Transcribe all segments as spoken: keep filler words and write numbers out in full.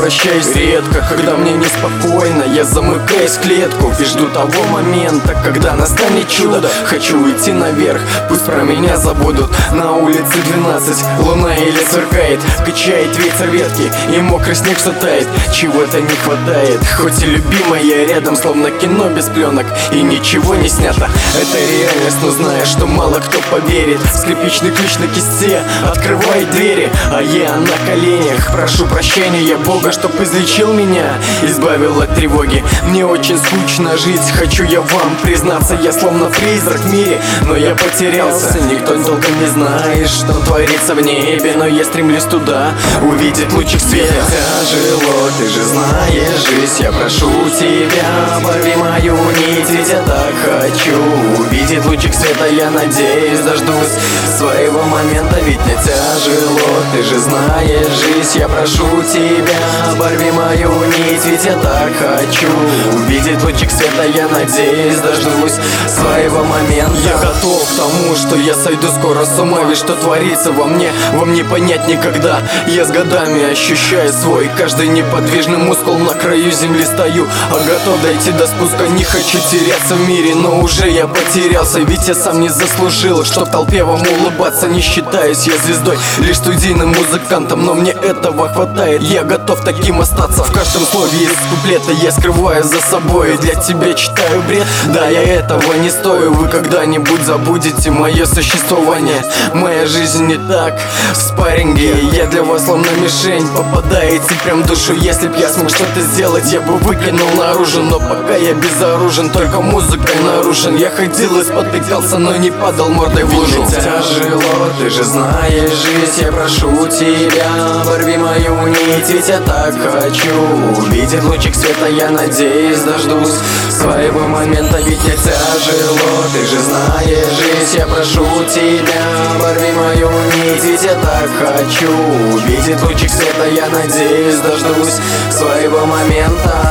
возвращаюсь редко. Когда мне неспокойно, я замыкаюсь в клетку и жду того момента, когда настанет чудо. Хочу уйти наверх, пусть про меня забудут. На улице двенадцать, луна еле сверкает, качает ветер ветки и мокрый снег что тает. Чего-то не хватает, хоть и любимая рядом, словно кино без пленок и ничего не снято. Это реальность, но знаешь, что мало кто поверит. Скрипичный ключ на кисте открывает двери, а я на коленях прошу прощения Бога, чтоб излечил меня, избавил от тревоги. Мне очень скучно жить, хочу я вам признаться. Я словно призрак в мире, но я потерялся. Никто толком не знает, что творится в небе, но я стремлюсь туда, увидеть лучик света. Тяжело, ты же знаешь жизнь, я прошу тебя, оборви мою нить, ведь я так хочу увидеть лучик света. Я надеюсь, дождусь своего момента, ведь мне тяжело. Ты же знаешь жизнь, я прошу тебя, оборви мою нить, ведь я так хочу увидеть лучик света. Я надеюсь, дождусь своего момента. Я готов к тому, что я сойду скоро с ума, ведь что творится во мне, вам не понять никогда. Я с годами ощущаю свой каждый неподвижный мускул. На краю земли стою, а готов дойти до спуска. Не хочу теряться в мире, но уже я потерялся, ведь я сам не заслужил, что в толпе вам улыбаться. Не считаюсь я звездой, лишь студийным музыкантом, но мне этого хватает. Я готов таким остаться. В каждом слове из куплета я скрываю за собой. Для тебя читаю бред, да, я этого не стою. Вы когда-нибудь забудете мое существование. Моя жизнь не так в спарринге, я для вас словно мишень, попадаете прям в душу. Если б я смог что-то сделать, я бы выкинул наружу, но пока я безоружен, только музыкой нарушен. Я ходил и спотыкался, но не падал мордой в лужу. Тяжело, ты же знаешь жизнь, я прошу тебя, оборви мою нить, ведь я так хочу увидеть лучик света. Я надеюсь, дождусь своего момента, ведь мне тяжело. Ты же знаешь жизнь, я прошу тебя, оборви мою нить, ведь я так хочу увидеть лучик света. Я надеюсь, дождусь своего момента,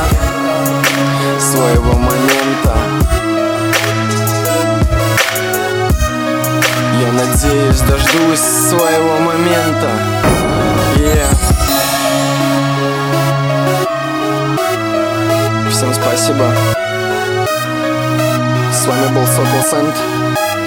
своего момента. Я надеюсь, дождусь своего момента. Yeah. Всем спасибо. С вами был Сокол Сент.